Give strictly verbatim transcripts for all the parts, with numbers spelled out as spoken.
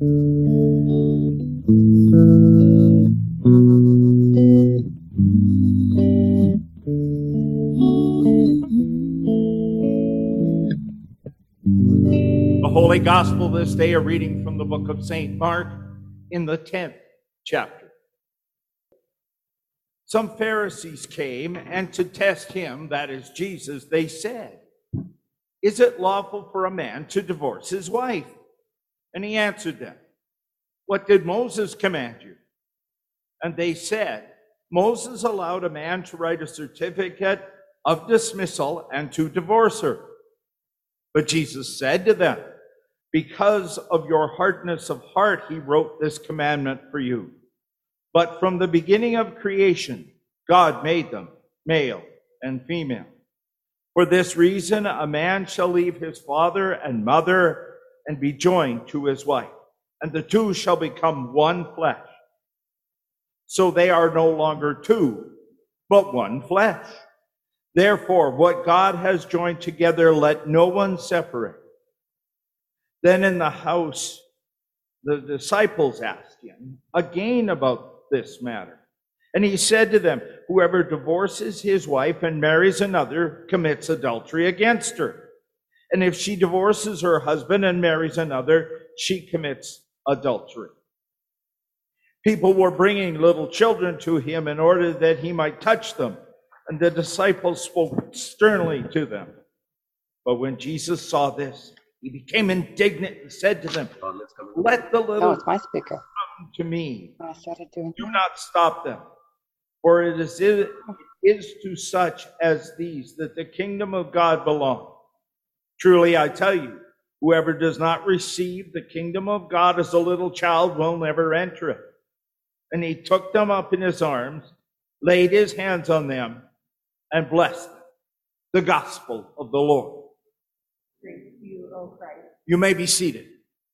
The Holy Gospel this day, a reading from the book of Saint Mark in the tenth chapter. Some Pharisees came, and to test him, that is Jesus, they said, "Is it lawful for a man to divorce his wife?" And he answered them, "What did Moses command you?" And they said, "Moses allowed a man to write a certificate of dismissal and to divorce her." But Jesus said to them, "Because of your hardness of heart, he wrote this commandment for you. But from the beginning of creation, God made them male and female. For this reason, a man shall leave his father and mother and be joined to his wife, and the two shall become one flesh. So they are no longer two, but one flesh. Therefore, what God has joined together, let no one separate." Then in the house, the disciples asked him again about this matter. And he said to them, "Whoever divorces his wife and marries another commits adultery against her. And if she divorces her husband and marries another, she commits adultery." People were bringing little children to him in order that he might touch them. And the disciples spoke sternly to them. But when Jesus saw this, he became indignant and said to them, "Let the little Oh, it's my speaker. come to me. I started doing Do that. not stop them. For it is, it is to such as these that the kingdom of God belongs. Truly I tell you, whoever does not receive the kingdom of God as a little child will never enter it." And he took them up in his arms, laid his hands on them, and blessed them. The gospel of the Lord. Praise you, O Christ. You may be seated.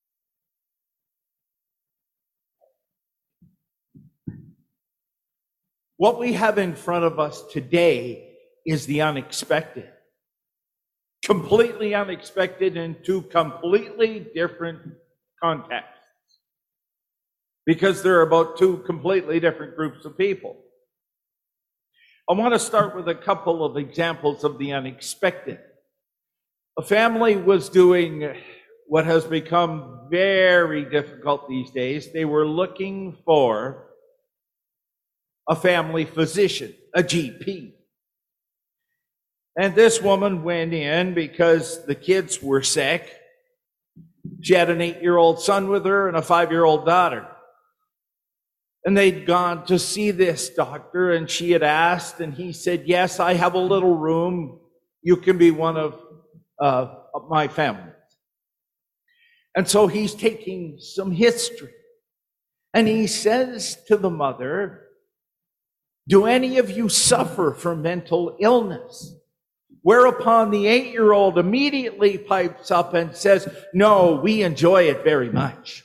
What we have in front of us today is the unexpected. Completely unexpected in two completely different contexts. Because they're about two completely different groups of people. I want to start with a couple of examples of the unexpected. A family was doing what has become very difficult these days. They were looking for a family physician, a G P. And this woman went in because the kids were sick. She had an eight-year-old son with her and a five-year-old daughter. And they'd gone to see this doctor, and she had asked, and he said, "Yes, I have a little room. You can be one of, uh, of my family." And so he's taking some history. And he says to the mother, "Do any of you suffer from mental illness?" Whereupon the eight-year-old immediately pipes up and says, "No, we enjoy it very much."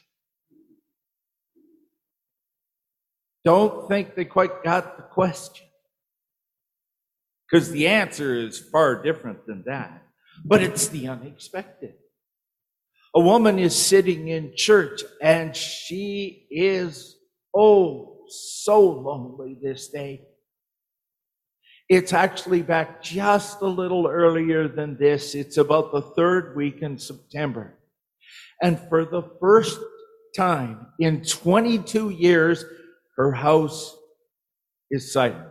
Don't think they quite got the question, because the answer is far different than that. But it's the unexpected. A woman is sitting in church, and she is, oh, so lonely this day. It's actually back just a little earlier than this. It's about the third week in September. And for the first time in twenty-two years, her house is silent.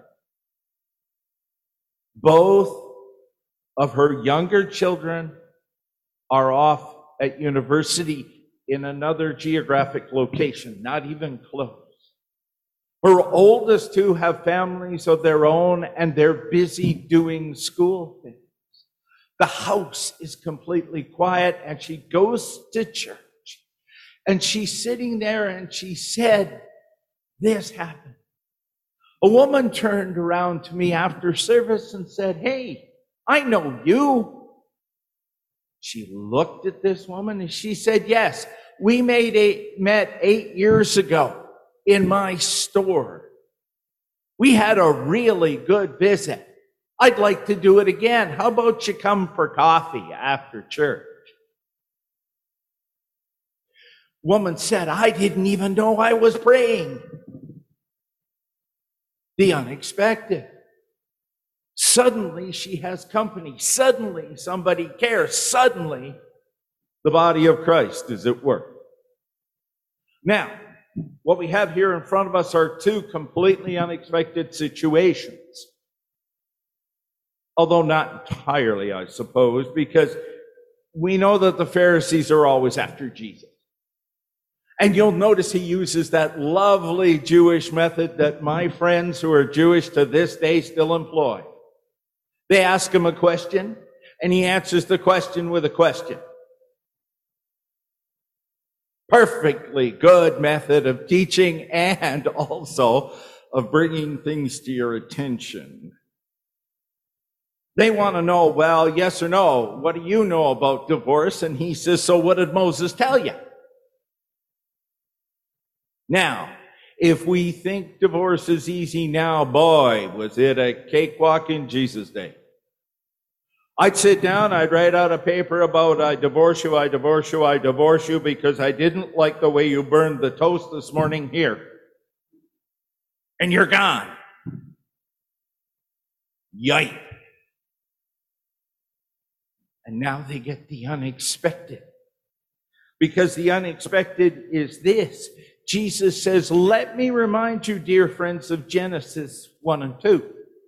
Both of her younger children are off at university in another geographic location, not even close. Her oldest two have families of their own, and they're busy doing school things. The house is completely quiet, and she goes to church. And she's sitting there, and she said, "This happened." A woman turned around to me after service and said, "Hey, I know you." She looked at this woman and she said, "Yes, we made eight, met eight years ago in my store. We had a really good visit. I'd like to do it again. How about you come for coffee after church?" Woman said, I didn't even know I was praying. The unexpected. Suddenly she has company. Suddenly somebody cares. Suddenly the body of Christ is at work. Now, what we have here in front of us are two completely unexpected situations. Although not entirely, I suppose, because we know that the Pharisees are always after Jesus. And you'll notice he uses that lovely Jewish method that my friends who are Jewish to this day still employ. They ask him a question, and he answers the question with a question. Perfectly good method of teaching and also of bringing things to your attention. They want to know, well, yes or no, what do you know about divorce? And he says, so what did Moses tell you? Now, if we think divorce is easy now, boy, was it a cakewalk in Jesus' day. I'd sit down, I'd write out a paper about I divorce you, I divorce you, I divorce you because I didn't like the way you burned the toast this morning here. And you're gone. Yikes. And now they get the unexpected. Because the unexpected is this. Jesus says, let me remind you, dear friends, of Genesis one and two.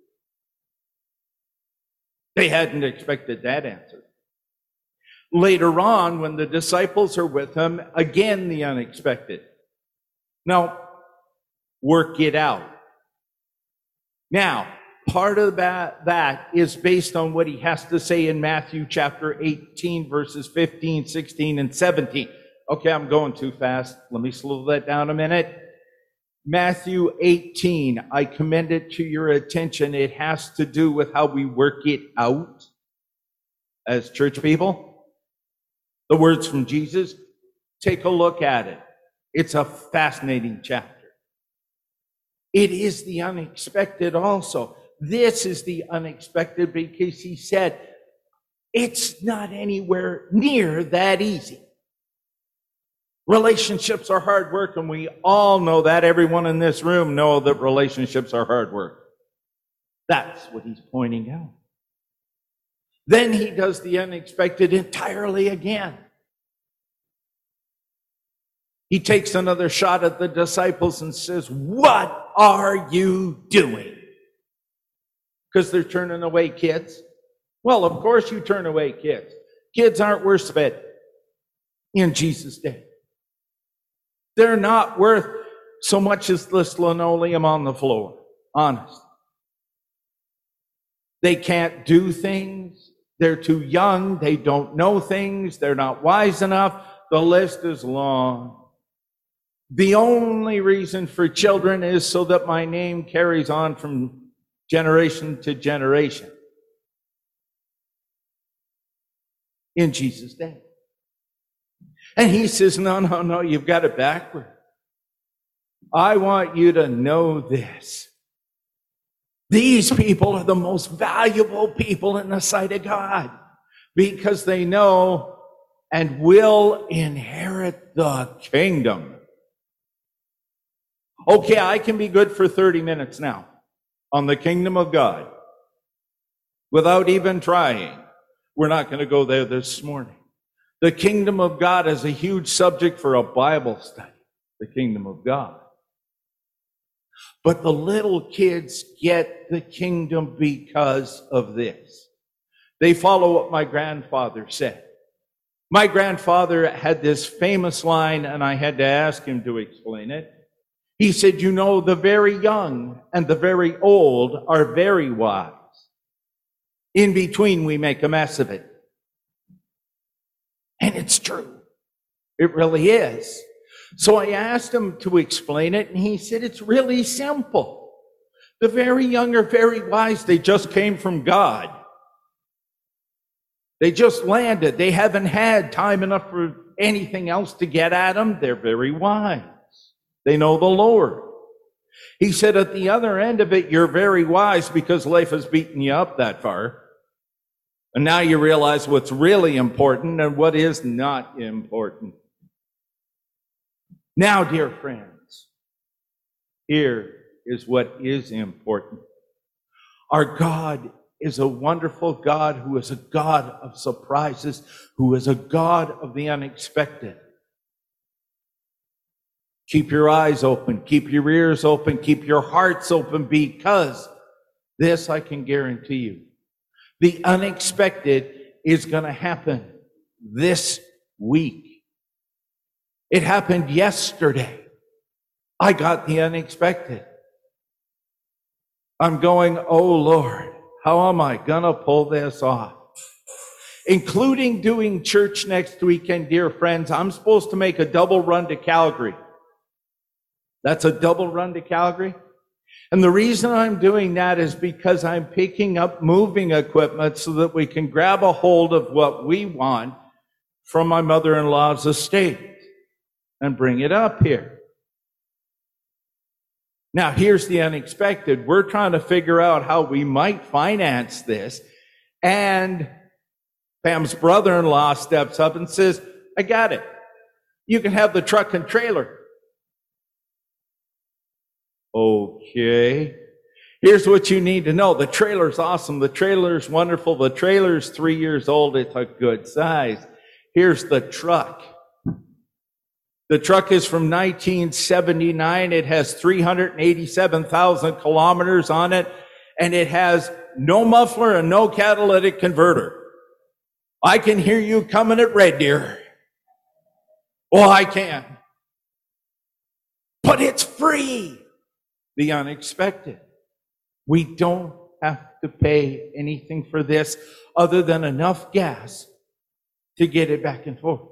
They hadn't expected that answer. Later on, when the disciples are with him, again the unexpected. Now, work it out. Now, part of that, that is based on what he has to say in Matthew chapter eighteen, verses fifteen, sixteen, and seventeen. Okay, I'm going too fast. Let me slow that down a minute. Matthew eighteen, I commend it to your attention. It has to do with how we work it out as church people. The words from Jesus, take a look at it. It's a fascinating chapter. It is the unexpected also. This is the unexpected because he said, it's not anywhere near that easy. Relationships are hard work, and we all know that. Everyone in this room know that relationships are hard work. That's what he's pointing out. Then he does the unexpected entirely again. He takes another shot at the disciples and says, what are you doing? Because they're turning away kids. Well, of course you turn away kids. Kids aren't worth fed in Jesus' day. They're not worth so much as this linoleum on the floor. Honest. They can't do things. They're too young. They don't know things. They're not wise enough. The list is long. The only reason for children is so that my name carries on from generation to generation. In Jesus' day. And he says, no, no, no, you've got it backward. I want you to know this. These people are the most valuable people in the sight of God because they know and will inherit the kingdom. Okay, I can be good for thirty minutes now on the kingdom of God without even trying. We're not going to go there this morning. The kingdom of God is a huge subject for a Bible study. The kingdom of God. But the little kids get the kingdom because of this. They follow what my grandfather said. My grandfather had this famous line, and I had to ask him to explain it. He said, you know, the very young and the very old are very wise. In between, we make a mess of it. And it's true. It really is. So I asked him to explain it, and he said, it's really simple. The very young are very wise. They just came from God. They just landed. They haven't had time enough for anything else to get at them. They're very wise. They know the Lord. He said, at the other end of it, you're very wise because life has beaten you up that far. And now you realize what's really important and what is not important. Now, dear friends, here is what is important. Our God is a wonderful God who is a God of surprises, who is a God of the unexpected. Keep your eyes open, keep your ears open, keep your hearts open, because this I can guarantee you. The unexpected is going to happen this week. It happened yesterday. I got the unexpected. I'm going, oh Lord, how am I going to pull this off? Including doing church next weekend, dear friends, I'm supposed to make a double run to Calgary. That's a double run to Calgary. And the reason I'm doing that is because I'm picking up moving equipment so that we can grab a hold of what we want from my mother-in-law's estate and bring it up here. Now, here's the unexpected. We're trying to figure out how we might finance this. And Pam's brother-in-law steps up and says, I got it. You can have the truck and trailer. Okay. Here's what you need to know. The trailer's awesome. The trailer's wonderful. The trailer's three years old. It's a good size. Here's the truck. The truck is from nineteen seventy-nine. It has three hundred eighty-seven thousand kilometers on it, and it has no muffler and no catalytic converter. I can hear you coming at Red Deer. Oh, I can. But it's free. The unexpected. We don't have to pay anything for this other than enough gas to get it back and forth.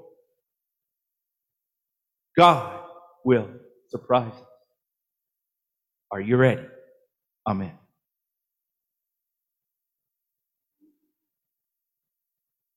God will surprise us. Are you ready? Amen.